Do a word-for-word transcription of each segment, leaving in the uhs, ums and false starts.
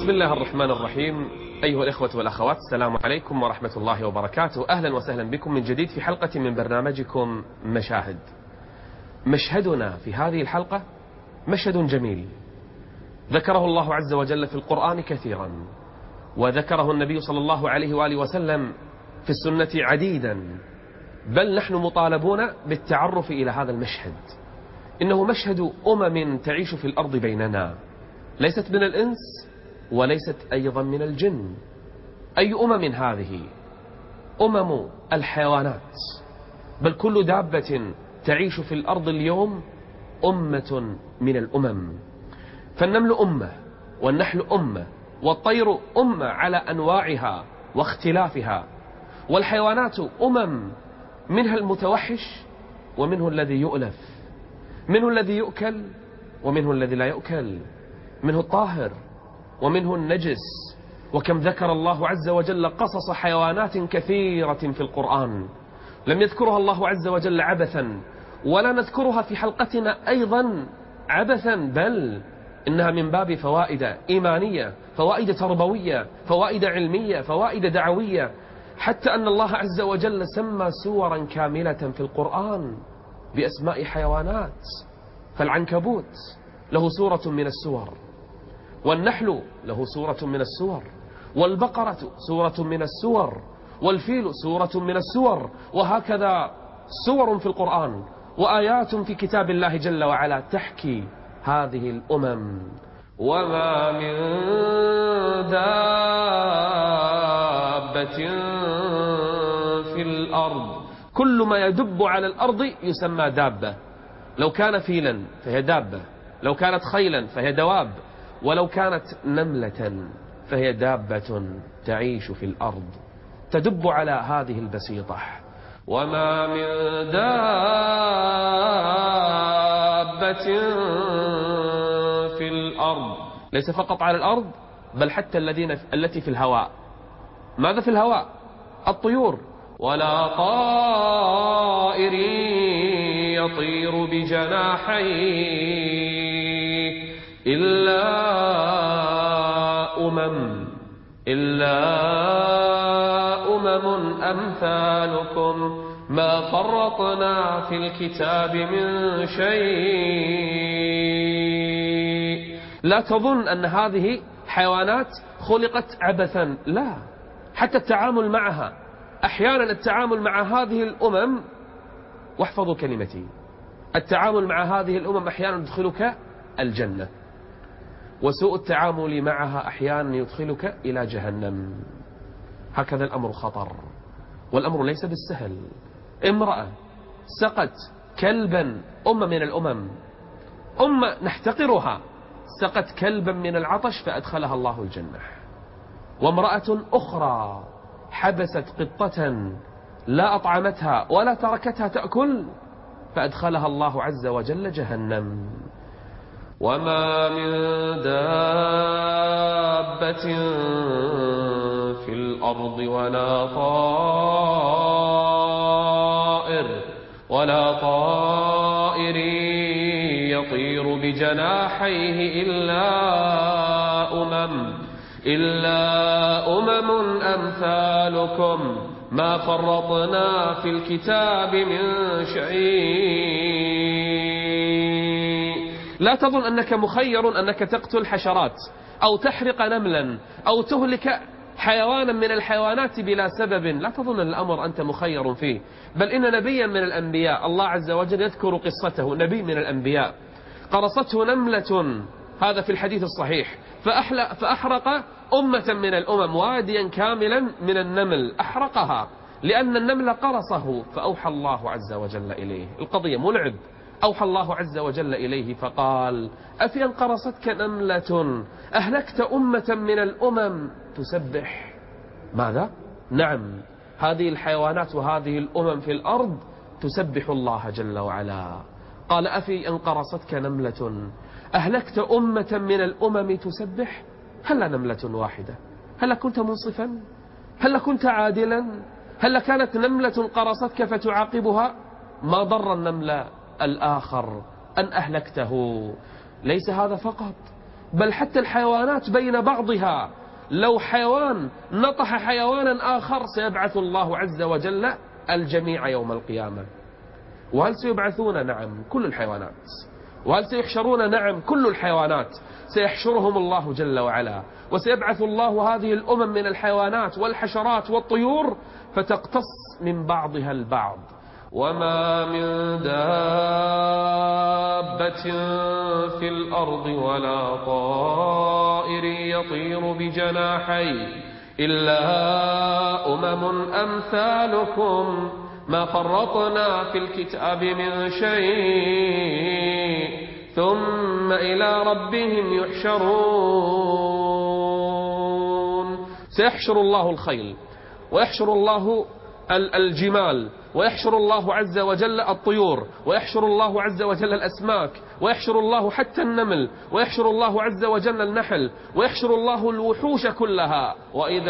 بسم الله الرحمن الرحيم. أيها الإخوة والأخوات، السلام عليكم ورحمة الله وبركاته. أهلا وسهلا بكم من جديد في حلقة من برنامجكم مشاهد. مشهدنا في هذه الحلقة مشهد جميل ذكره الله عز وجل في القرآن كثيرا، وذكره النبي صلى الله عليه وآله وسلم في السنة عديدا، بل نحن مطالبون بالتعرف إلى هذا المشهد. إنه مشهد أمم تعيش في الأرض بيننا، ليست من الإنس وليست أيضا من الجن. أي أمم هذه؟ أمم الحيوانات، بل كل دابة تعيش في الأرض اليوم أمة من الأمم. فالنمل أمة، والنحل أمة، والطير أمة على أنواعها واختلافها، والحيوانات أمم، منها المتوحش ومنه الذي يؤلف، منه الذي يؤكل ومنه الذي لا يؤكل، منه الطاهر ومنه النجس. وكم ذكر الله عز وجل قصص حيوانات كثيرة في القرآن لم يذكرها الله عز وجل عبثا، ولا نذكرها في حلقتنا أيضا عبثا، بل إنها من باب فوائد إيمانية، فوائد تربوية، فوائد علمية، فوائد دعوية، حتى أن الله عز وجل سمى سورا كاملة في القرآن بأسماء حيوانات. فالعنكبوت له سورة من السور، والنحل له سورة من السور، والبقرة سورة من السور، والفيل سورة من السور، وهكذا سور في القرآن وآيات في كتاب الله جل وعلا تحكي هذه الأمم. وما من دابة في الأرض، كل ما يدب على الأرض يسمى دابة. لو كان فيلا فهي دابة، لو كانت خيلا فهي دواب، ولو كانت نملة فهي دابة تعيش في الأرض تدب على هذه البسيطة. وما من دابة في الأرض، ليس فقط على الأرض بل حتى الذين التي في الهواء. ماذا في الهواء؟ الطيور. ولا طائر يطير بجناحيه إلا أمم إلا أمم أمثالكم ما فرطنا في الكتاب من شيء. لا تظن أن هذه حيوانات خلقت عبثا، لا، حتى التعامل معها أحيانا، التعامل مع هذه الأمم، واحفظوا كلمتي، التعامل مع هذه الأمم أحيانا يدخلك الجنة، وسوء التعامل معها أحيانا يدخلك إلى جهنم. هكذا الأمر خطر، والأمر ليس بالسهل. امرأة سقت كلبا، أمة من الأمم، أمة نحتقرها، سقت كلبا من العطش فأدخلها الله الجنة. وامرأة أخرى حبست قطة لا أطعمتها ولا تركتها تأكل فأدخلها الله عز وجل جهنم. وما من دابة في الأرض ولا طائر ولا طائر يطير بجناحيه إلا أمم إلا أمم أمثالكم ما فرطنا في الكتاب من شيء. لا تظن أنك مخير أنك تقتل حشرات أو تحرق نملا أو تهلك حيوانا من الحيوانات بلا سبب. لا تظن الأمر أنت مخير فيه، بل إن نبيا من الأنبياء الله عز وجل يذكر قصته. نبي من الأنبياء قرصته نملة، هذا في الحديث الصحيح، فأحرق أمة من الأمم، واديا كاملا من النمل أحرقها لأن النمل قرصه. فأوحى الله عز وجل إليه، القضية ملعب، أوحى الله عز وجل إليه فقال: أفي أن قرصتك نملة أهلكت أمة من الأمم تسبح؟ ماذا؟ نعم، هذه الحيوانات وهذه الأمم في الأرض تسبح الله جل وعلا. قال: أفي أن قرصتك نملة أهلكت أمة من الأمم تسبح؟ هل نملة واحدة؟ هل كنت منصفا؟ هل كنت عادلا؟ هل كانت نملة قرصتك فتعاقبها؟ ما ضر النمل الآخر أن أهلكته. ليس هذا فقط، بل حتى الحيوانات بين بعضها، لو حيوان نطح حيوانا آخر سيبعث الله عز وجل الجميع يوم القيامة. وهل سيبعثون؟ نعم، كل الحيوانات. وهل سيحشرون؟ نعم، كل الحيوانات. سيحشرهم الله جل وعلا، وسيبعث الله هذه الأمم من الحيوانات والحشرات والطيور فتقتص من بعضها البعض. وما من دابة في الأرض ولا طائر يطير بجناحيه إلا أمم أمثالكم ما فرطنا في الكتاب من شيء ثم إلى ربهم يحشرون. سيحشر الله الخيل، ويحشر الله الجمال، ويحشر الله عز وجل الطيور، ويحشر الله عز وجل الأسماك، ويحشر الله حتى النمل، ويحشر الله عز وجل النحل، ويحشر الله الوحوش كلها. وإذا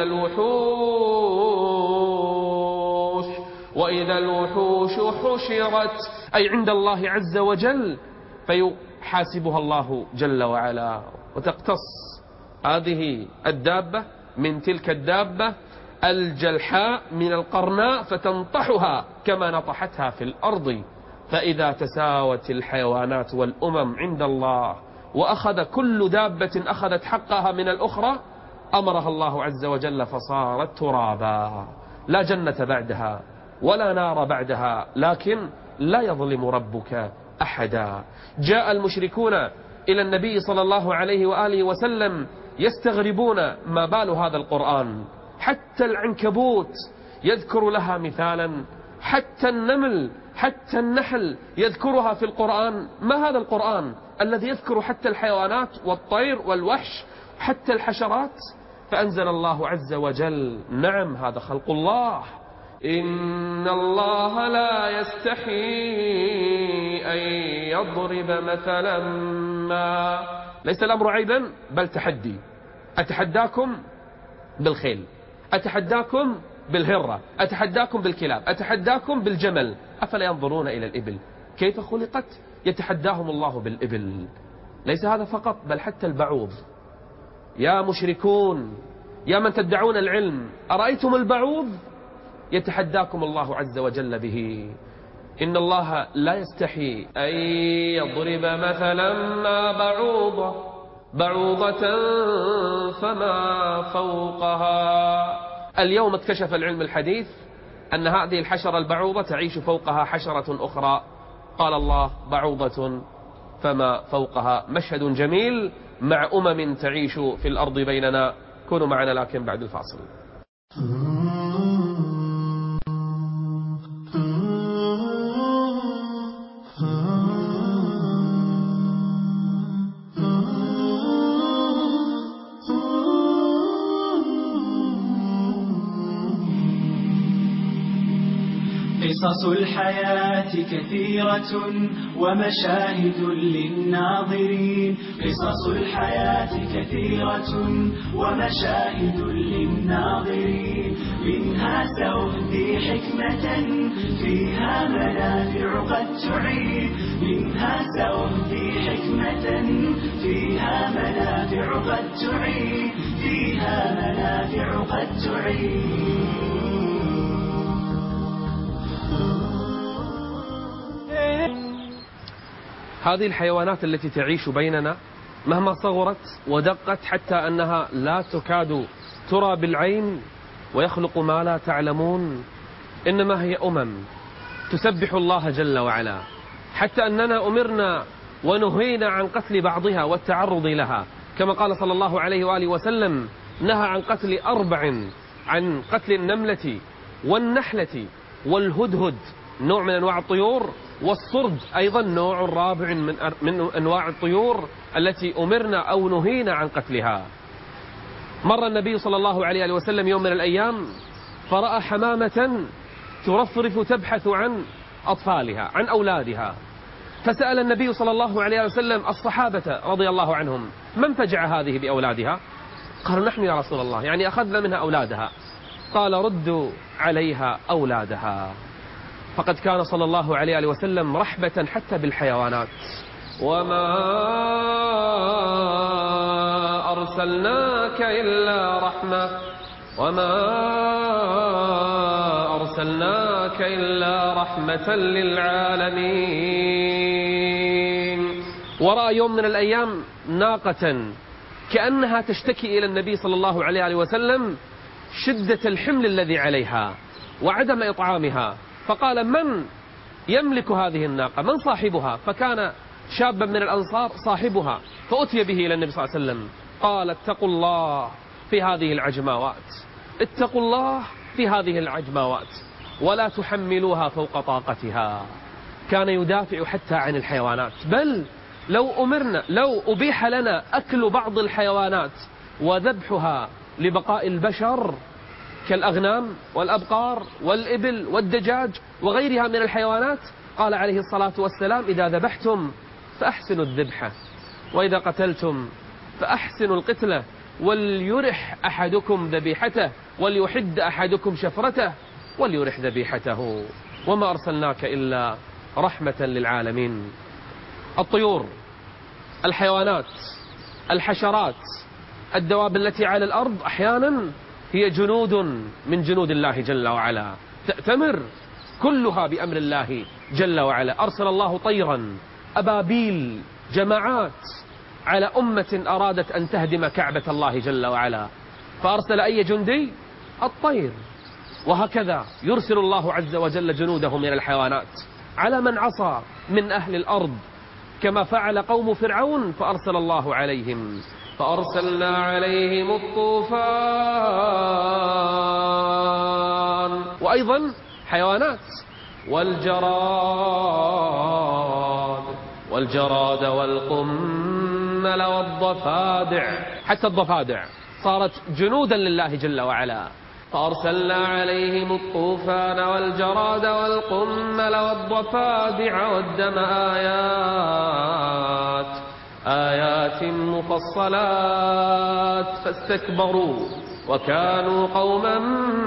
الوحوش وإذا الوحوش حشرت، أي عند الله عز وجل، فيحاسبها الله جل وعلا، وتقتص هذه الدابة من تلك الدابة الجلحاء من القرناء فتنطحها كما نطحتها في الأرض. فإذا تساوت الحيوانات والأمم عند الله وأخذ كل دابة أخذت حقها من الأخرى أمرها الله عز وجل فصارت ترابا. لا جنة بعدها ولا نار بعدها، لكن لا يظلم ربك أحدا. جاء المشركون إلى النبي صلى الله عليه وآله وسلم يستغربون ما بال هذا القرآن. حتى العنكبوت يذكر لها مثالا، حتى النمل، حتى النحل يذكرها في القرآن. ما هذا القرآن الذي يذكر حتى الحيوانات والطير والوحش، حتى الحشرات؟ فأنزل الله عز وجل: نعم، هذا خلق الله. إن الله لا يستحي أن يضرب مثلا ما. ليس الأمر عيبا بل تحدي. أتحداكم بالخيل، أتحداكم بالهرة، أتحداكم بالكلاب، أتحداكم بالجمل. أفلا ينظرون إلى الإبل كيف خلقت؟ يتحداهم الله بالإبل. ليس هذا فقط بل حتى البعوض. يا مشركون، يا من تدعون العلم، أرأيتم البعوض؟ يتحداكم الله عز وجل به. إن الله لا يستحي أن يضرب مثلا ما بعوضة بعوضة فما فوقها. اليوم اكتشف العلم الحديث أن هذه الحشرة البعوضة تعيش فوقها حشرة أخرى. قال الله: بعوضة فما فوقها. مشهد جميل مع أمم تعيش في الأرض بيننا. كونوا معنا لكن بعد الفاصل. قصص الحياة كثيرة ومشاهد للناظرين. قصص الحياة كثيرة ومشاهد للناظرين. منها سأهدي حكمة فيها منافع قد تعين. منها سأهدي حكمة فيها منافع قد تعين. فيها منافع قد تعين. هذه الحيوانات التي تعيش بيننا مهما صغرت ودقت حتى أنها لا تكاد ترى بالعين ويخلق ما لا تعلمون، إنما هي أمم تسبح الله جل وعلا، حتى أننا أمرنا ونهينا عن قتل بعضها والتعرض لها، كما قال صلى الله عليه وآله وسلم: نهى عن قتل أربع، عن قتل النملة والنحلة والهدهد نوع من أنواع الطيور، والصرد أيضا نوع رابع من من أنواع الطيور التي أمرنا أو نهينا عن قتلها. مر النبي صلى الله عليه وسلم يوم من الأيام فرأى حمامة ترفرف تبحث عن أطفالها، عن أولادها، فسأل النبي صلى الله عليه وسلم الصحابة رضي الله عنهم: من فجع هذه بأولادها؟ قالوا: نحن يا رسول الله، يعني أخذنا منها أولادها. قال: ردوا عليها أولادها. فقد كان صلى الله عليه وسلم رحبة حتى بالحيوانات. وما أرسلناك إلا رحمة وما أرسلناك إلا رحمة للعالمين. ورأى يوم من الأيام ناقة كأنها تشتكي إلى النبي صلى الله عليه وسلم شدة الحمل الذي عليها وعدم إطعامها، فقال: من يملك هذه الناقة؟ من صاحبها؟ فكان شابا من الأنصار صاحبها، فأتي به إلى النبي صلى الله عليه وسلم. قال: اتقوا الله في هذه العجماوات، اتقوا الله في هذه العجماوات ولا تحملوها فوق طاقتها. كان يدافع حتى عن الحيوانات، بل لو أمرنا لو أبيح لنا أكل بعض الحيوانات وذبحها لبقاء البشر كالأغنام والأبقار والإبل والدجاج وغيرها من الحيوانات، قال عليه الصلاة والسلام: إذا ذبحتم فأحسنوا الذبحة، وإذا قتلتم فأحسنوا القتلة، وليرح أحدكم ذبيحته، وليحد أحدكم شفرته، وليرح ذبيحته، وما أرسلناك إلا رحمة للعالمين. الطيور، الحيوانات، الحشرات، الدواب التي على الأرض أحيانا هي جنود من جنود الله جل وعلا، تأتمر كلها بأمر الله جل وعلا. أرسل الله طيرا أبابيل جماعات على أمة أرادت أن تهدم كعبة الله جل وعلا، فأرسل أي جندي؟ الطير. وهكذا يرسل الله عز وجل جنوده من الحيوانات على من عصى من أهل الأرض، كما فعل قوم فرعون فأرسل الله عليهم فأرسلنا عليهم الطوفان. وأيضا حيوانات، والجراد والجراد والقمل والضفادع، حتى الضفادع صارت جنودا لله جل وعلا. فأرسلنا عليهم الطوفان والجراد والقمل والضفادع والدم آيات آيات مفصلات فاستكبروا وكانوا قوما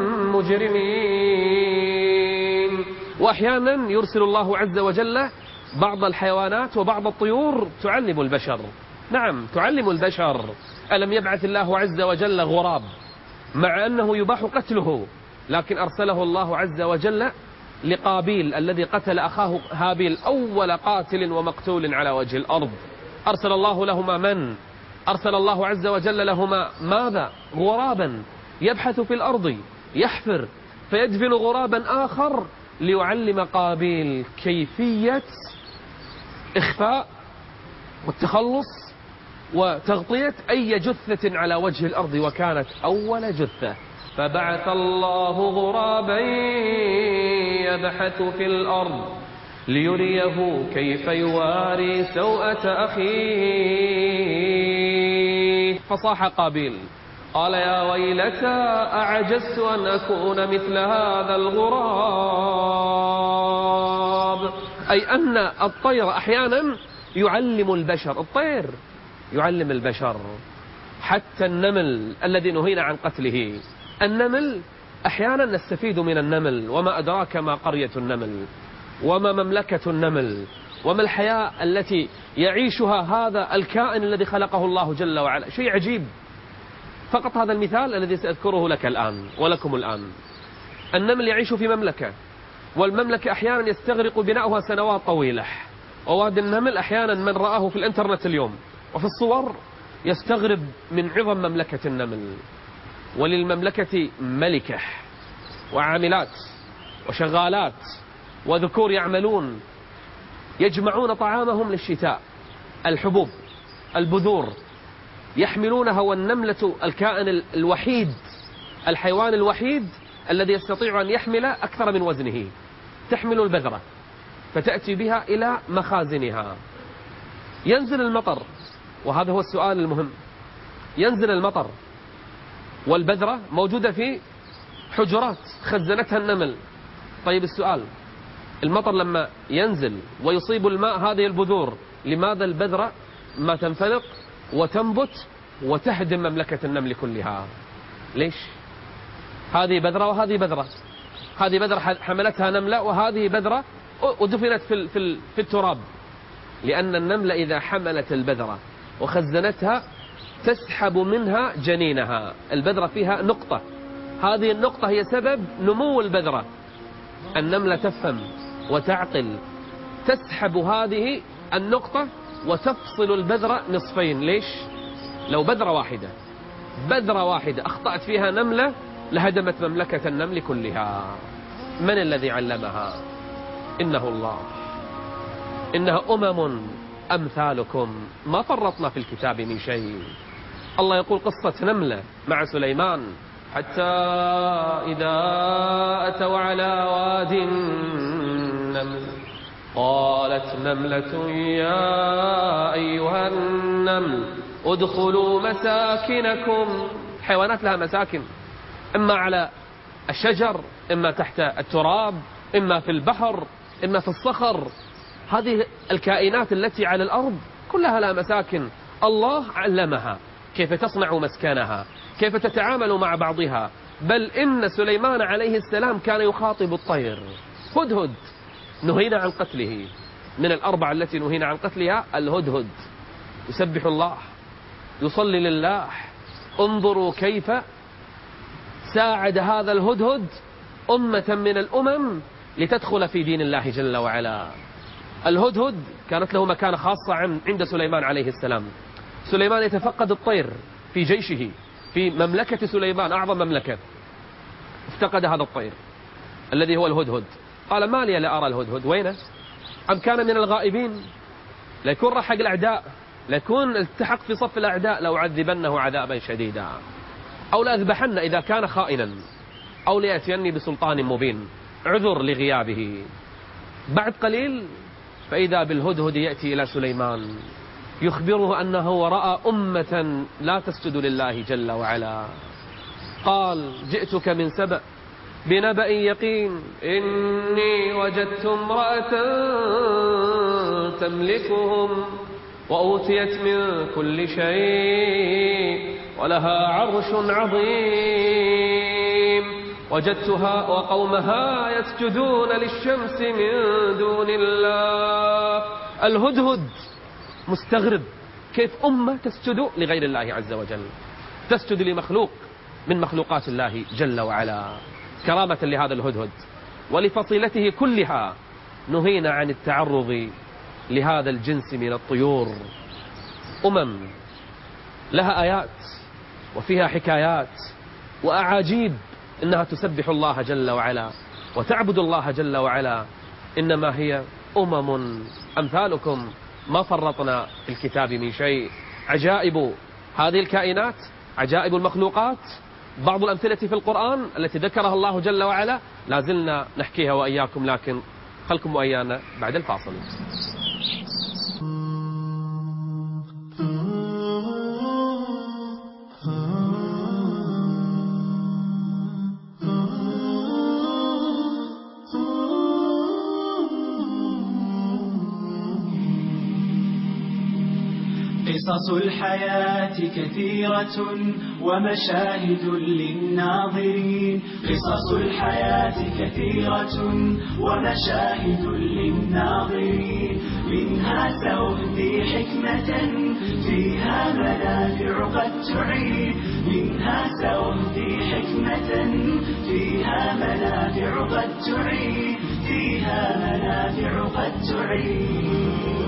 مجرمين. وأحيانا يرسل الله عز وجل بعض الحيوانات وبعض الطيور تعلم البشر. نعم، تعلم البشر. ألم يبعث الله عز وجل غراب مع أنه يباح قتله، لكن أرسله الله عز وجل لقابيل الذي قتل أخاه هابيل، أول قاتل ومقتول على وجه الأرض. أرسل الله لهما من؟ أرسل الله عز وجل لهما ماذا؟ غرابا يبحث في الأرض يحفر فيدفن غرابا آخر ليعلم قابيل كيفية إخفاء والتخلص وتغطية أي جثة على وجه الأرض، وكانت أول جثة. فبعث الله غرابا يبحث في الأرض ليريه كيف يواري سوءة أخيه، فصاح قابيل قال: يا ويلتى أعجزت أن أكون مثل هذا الغراب. أي أن الطير أحيانا يعلم البشر، الطير يعلم البشر. حتى النمل الذي نهينا عن قتله، النمل أحيانا نستفيد من النمل، وما أدراك ما قرية النمل، وما مملكة النمل، وما الحياة التي يعيشها هذا الكائن الذي خلقه الله جل وعلا. شيء عجيب. فقط هذا المثال الذي سأذكره لك الآن ولكم الآن. النمل يعيش في مملكة، والمملكة أحيانا يستغرق بناؤها سنوات طويلة، ووادي النمل أحيانا من رآه في الانترنت اليوم وفي الصور يستغرب من عظم مملكة النمل. وللمملكة ملكة وعاملات وشغالات وذكور يعملون، يجمعون طعامهم للشتاء، الحبوب، البذور، يحملونها. والنملة الكائن الوحيد، الحيوان الوحيد الذي يستطيع أن يحمل أكثر من وزنه، تحمل البذرة فتأتي بها إلى مخازنها. ينزل المطر، وهذا هو السؤال المهم، ينزل المطر والبذرة موجودة في حجرات خزنتها النمل. طيب السؤال، المطر لما ينزل ويصيب الماء هذه البذور، لماذا البذرة ما تنفلق وتنبت وتهدم مملكة النمل كلها؟ ليش؟ هذه بذرة وهذه بذرة، هذه بذرة حملتها نملة وهذه بذرة ودفنت في في التراب. لأن النملة إذا حملت البذرة وخزنتها تسحب منها جنينها. البذرة فيها نقطة، هذه النقطة هي سبب نمو البذرة. النملة تفهم وتعقل، تسحب هذه النقطة وتفصل البذرة نصفين. ليش؟ لو بذرة واحدة بذرة واحدة أخطأت فيها نملة لهدمت مملكة النمل كلها. من الذي علمها؟ إنه الله. إنها أمم أمثالكم ما فرطنا في الكتاب من شيء. الله يقول قصة نملة مع سليمان: حتى إذا أتوا على واد النمل قالت نملة يا أيها النمل ادخلوا مساكنكم. حيوانات لها مساكن، إما على الشجر، إما تحت التراب، إما في البحر، إما في الصخر. هذه الكائنات التي على الأرض كلها لها مساكن. الله علمها كيف تصنع مسكنها، كيف تتعامل مع بعضها. بل إن سليمان عليه السلام كان يخاطب الطير. هدهد نهينا عن قتله، من الأربع التي نهينا عن قتلها الهدهد. يسبح الله، يصلي لله. انظروا كيف ساعد هذا الهدهد أمة من الأمم لتدخل في دين الله جل وعلا. الهدهد كانت له مكانة خاصة عند سليمان عليه السلام. سليمان يتفقد الطير في جيشه، في مملكة سليمان أعظم مملكة، افتقد هذا الطير الذي هو الهدهد. قال: ما لي لا أرى الهدهد، وينه؟ أم كان من الغائبين؟ ليكون رحق الأعداء، ليكون التحق في صف الأعداء، لو عذبنه عذابا شديدا، أو لأذبحن إذا كان خائنا، أو ليأتيني بسلطان مبين. عذر لغيابه. بعد قليل فإذا بالهدهد يأتي إلى سليمان يخبره أنه رأى أمة لا تسجد لله جل وعلا. قال: جئتك من سبأ بنبأ يقين إني وجدت امرأة تملكهم وأوتيت من كل شيء ولها عرش عظيم وجدتها وقومها يسجدون للشمس من دون الله. الهدهد مستغرب كيف أمة تسجد لغير الله عز وجل، تسجد لمخلوق من مخلوقات الله جل وعلا. كرامة لهذا الهدهد ولفصيلته كلها نهينا عن التعرض لهذا الجنس من الطيور. أمم لها آيات وفيها حكايات وأعاجيب إنها تسبح الله جل وعلا وتعبد الله جل وعلا. إنما هي أمم أمثالكم ما فرطنا في الكتاب من شيء. عجائب هذه الكائنات، عجائب المخلوقات، بعض الأمثلة في القرآن التي ذكرها الله جل وعلا لازلنا نحكيها وإياكم، لكن خلكم وإيانا بعد الفاصل. قصص الحياة كثيرة ومشاهد للناظرين. قصص الحياة كثيرة ومشاهد للناظرين. منها سأهدي حكمة فيها منافع قد تعين. منها سأهدي حكمة فيها منافع قد تعين. فيها منافع قد تعين.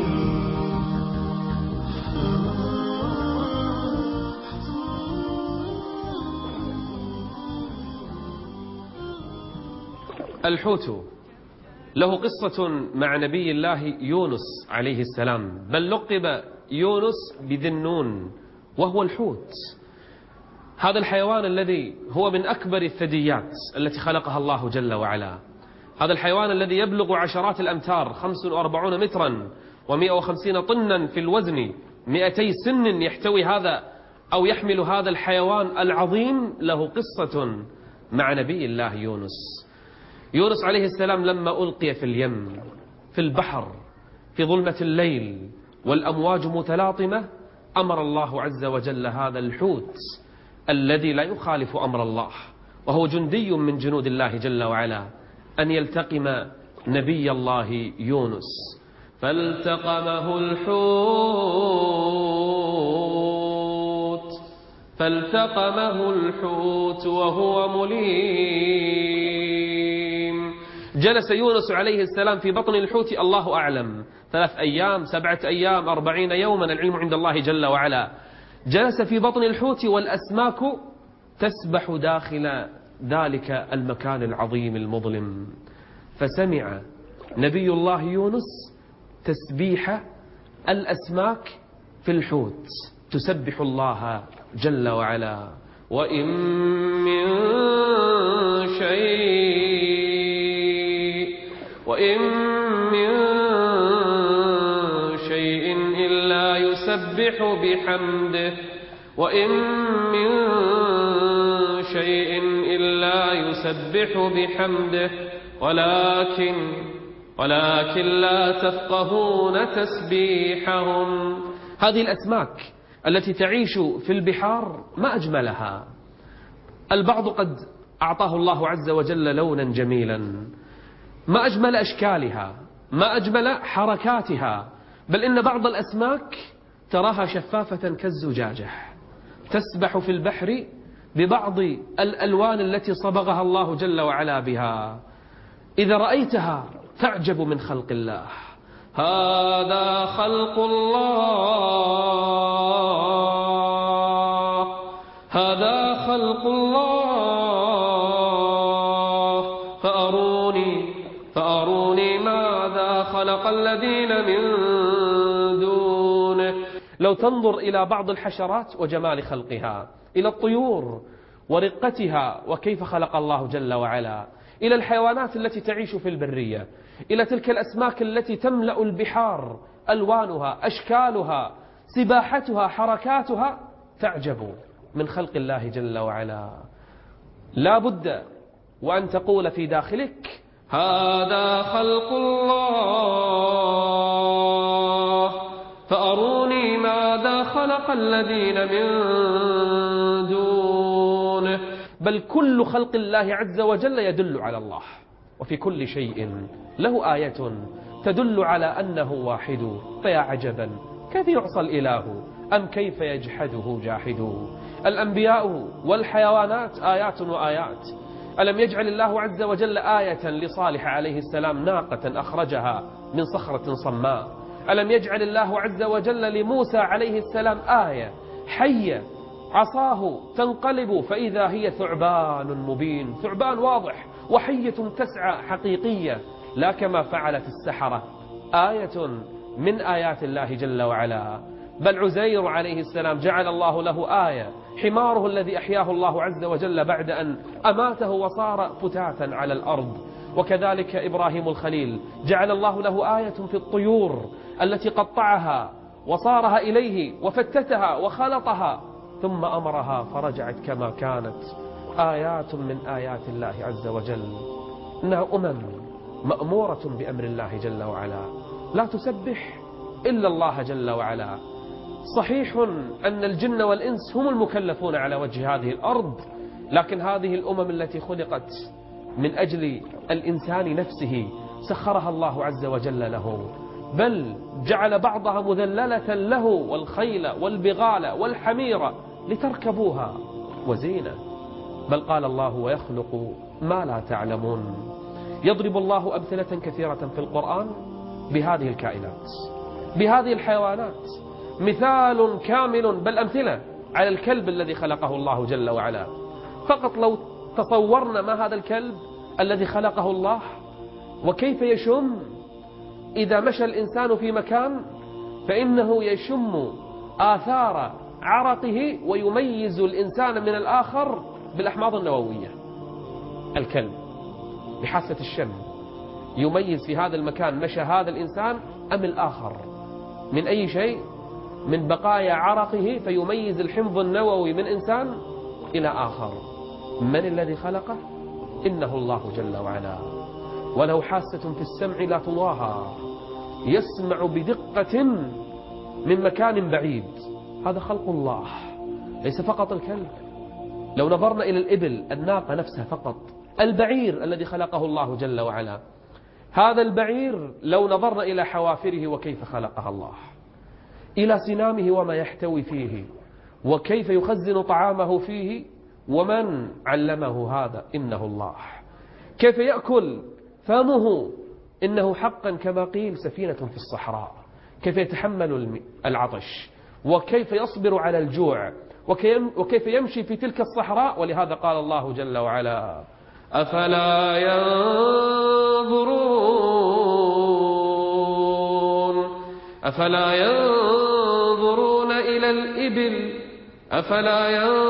الحوت له قصة مع نبي الله يونس عليه السلام، بل لقب يونس بذي النون، وهو الحوت. هذا الحيوان الذي هو من أكبر الثدييات التي خلقها الله جل وعلا. هذا الحيوان الذي يبلغ عشرات الأمتار، خمسة وأربعين مترا ومئة وخمسين طنا في الوزن، مئتي سن يحتوي هذا أو يحمل هذا الحيوان العظيم، له قصة مع نبي الله يونس. يونس عليه السلام لما ألقي في اليم، في البحر، في ظلمة الليل والأمواج متلاطمة، أمر الله عز وجل هذا الحوت الذي لا يخالف أمر الله وهو جندي من جنود الله جل وعلا أن يلتقم نبي الله يونس. فالتقمه الحوت فالتقمه الحوت وهو مليم. جلس يونس عليه السلام في بطن الحوت الله أعلم، ثلاث أيام، سبعة أيام، أربعين يوما، العلم عند الله جل وعلا. جلس في بطن الحوت والأسماك تسبح داخل ذلك المكان العظيم المظلم. فسمع نبي الله يونس تسبيح الأسماك في الحوت تسبح الله جل وعلا. وإن من شيء وإن من شيء إلا يسبح بحمده وإن من شيء إلا يسبح بحمده ولكن ولكن لا تفقهون تسبيحهم. هذه الأسماك التي تعيش في البحار ما أجملها. البعض قد أعطاه الله عز وجل لونا جميلا، ما أجمل أشكالها، ما أجمل حركاتها، بل إن بعض الأسماك تراها شفافة كالزجاجة تسبح في البحر ببعض الألوان التي صبغها الله جل وعلا بها. إذا رأيتها تعجب من خلق الله. هذا خلق الله هذا خلق الله فأروني فأروني ماذا خلق الذين من دونه. لو تنظر إلى بعض الحشرات وجمال خلقها، إلى الطيور ورقتها وكيف خلق الله جل وعلا، إلى الحيوانات التي تعيش في البرية، إلى تلك الأسماك التي تملأ البحار، ألوانها، أشكالها، سباحتها، حركاتها، تعجب من خلق الله جل وعلا. لا بد وأن تقول في داخلك هذا خلق الله فأروني ماذا خلق الذين من دونه. بل كل خلق الله عز وجل يدل على الله، وفي كل شيء له آية تدل على أنه واحد. فيا عجبا كيف يعصى الإله أم كيف يجحده جاحد. الأنبياء والحيوانات آيات وآيات. ألم يجعل الله عز وجل آية لصالح عليه السلام ناقة أخرجها من صخرة صماء؟ ألم يجعل الله عز وجل لموسى عليه السلام آية حية عصاه تنقلب فإذا هي ثعبان مبين، ثعبان واضح، وحية تسعى حقيقية، لا كما فعلت السحرة. آية من آيات الله جل وعلا. بل عزير عليه السلام جعل الله له آية، حماره الذي أحياه الله عز وجل بعد أن أماته وصار فتاتا على الأرض. وكذلك إبراهيم الخليل جعل الله له آية في الطيور التي قطعها وصارها إليه وفتتها وخلطها ثم أمرها فرجعت كما كانت. آيات من آيات الله عز وجل. إنها أمم مأمورة بأمر الله جل وعلا، لا تسبح إلا الله جل وعلا. صحيح أن الجن والإنس هم المكلفون على وجه هذه الأرض، لكن هذه الأمم التي خلقت من أجل الإنسان نفسه سخرها الله عز وجل له، بل جعل بعضها مذللة له، والخيل والبغال والحمير لتركبوها وزينة. بل قال الله ويخلق ما لا تعلمون. يضرب الله أمثلة كثيرة في القرآن بهذه الكائنات، بهذه الحيوانات، مثال كامل بل أمثلة على الكلب الذي خلقه الله جل وعلا. فقط لو تصورنا ما هذا الكلب الذي خلقه الله وكيف يشم. إذا مشى الإنسان في مكان فإنه يشم آثار عرقه ويميز الإنسان من الآخر بالأحماض النووية. الكلب بحاسة الشم يميز في هذا المكان مشى هذا الإنسان أم الآخر من أي شيء، من بقايا عرقه، فيميز الحمض النووي من إنسان إلى آخر. من الذي خلقه؟ إنه الله جل وعلا. وله حاسة في السمع لا تضاهى، يسمع بدقة من مكان بعيد. هذا خلق الله، ليس فقط الكلب. لو نظرنا إلى الإبل، الناقة نفسها فقط، البعير الذي خلقه الله جل وعلا، هذا البعير لو نظرنا إلى حوافره وكيف خلقها الله، إلى سنامه وما يحتوي فيه، وكيف يخزن طعامه فيه؟ ومن علمه هذا؟ إنه الله. كيف يأكل فمه؟ إنه حقا كما قيل سفينة في الصحراء. كيف يتحمل العطش؟ وكيف يصبر على الجوع؟ وكيف يمشي في تلك الصحراء؟ ولهذا قال الله جل وعلا: أفلا ينظرون أفلا ينظرون إلى الإبل أفلا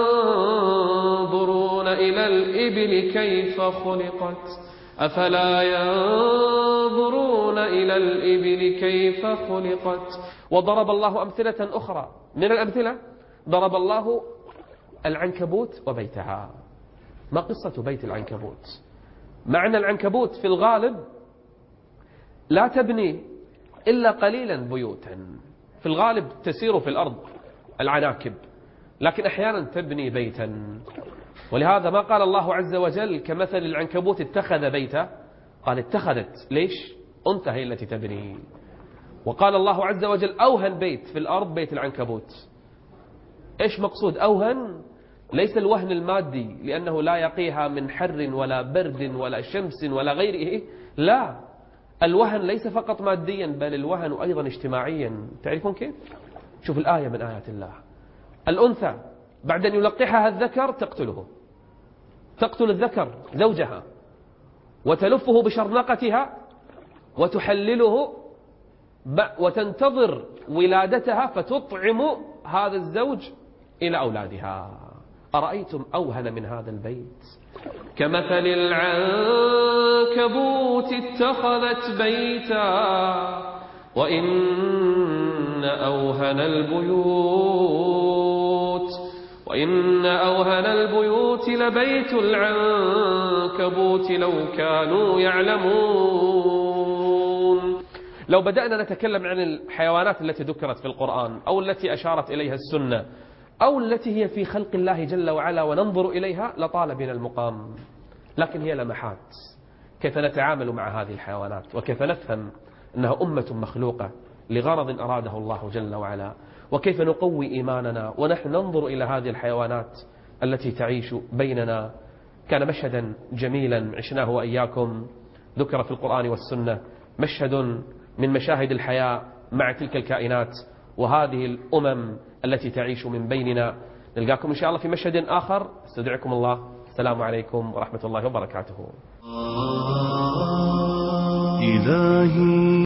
ينظرون إلى الإبل كيف خلقت أفلا ينظرون إلى الإبل كيف خلقت. وضرب الله أمثلة أخرى. من الأمثلة ضرب الله العنكبوت وبيتها. ما قصة بيت العنكبوت؟ معنى العنكبوت في الغالب لا تبني إلا قليلا بيوتا، في الغالب تسير في الأرض العناكب، لكن أحيانا تبني بيتا. ولهذا ما قال الله عز وجل كمثل العنكبوت اتخذ بيتا، قال اتخذت. ليش؟ أنت هي التي تبني. وقال الله عز وجل أوهن بيت في الأرض بيت العنكبوت. إيش مقصود أوهن؟ ليس الوهن المادي لأنه لا يقيها من حر ولا برد ولا شمس ولا غيره، لا، الوهن ليس فقط ماديا بل الوهن أيضا اجتماعيا. تعرفون كيف؟ شوف الآية من آيات الله: الأنثى بعد أن يلقحها الذكر تقتله، تقتل الذكر زوجها وتلفه بشرنقتها وتحلله وتنتظر ولادتها فتطعم هذا الزوج إلى أولادها. أرأيتم أوهن من هذا البيت؟ كمثل العنكبوت اتخذت بيتا وإن أوهن البيوت وإن أوهن البيوت لبيت العنكبوت لو كانوا يعلمون. لو بدأنا نتكلم عن الحيوانات التي ذكرت في القرآن أو التي أشارت إليها السنة أو التي هي في خلق الله جل وعلا وننظر إليها لطال بنا المقام، لكن هي لمحات كيف نتعامل مع هذه الحيوانات وكيف نفهم أنها أمة مخلوقة لغرض أراده الله جل وعلا، وكيف نقوي إيماننا ونحن ننظر إلى هذه الحيوانات التي تعيش بيننا. كان مشهدا جميلا عشناه وإياكم، ذكر في القرآن والسنة، مشهد من مشاهد الحياة مع تلك الكائنات وهذه الأمم التي تعيش من بيننا. نلقاكم إن شاء الله في مشهد آخر. استودعكم الله. السلام عليكم ورحمة الله وبركاته. إلهي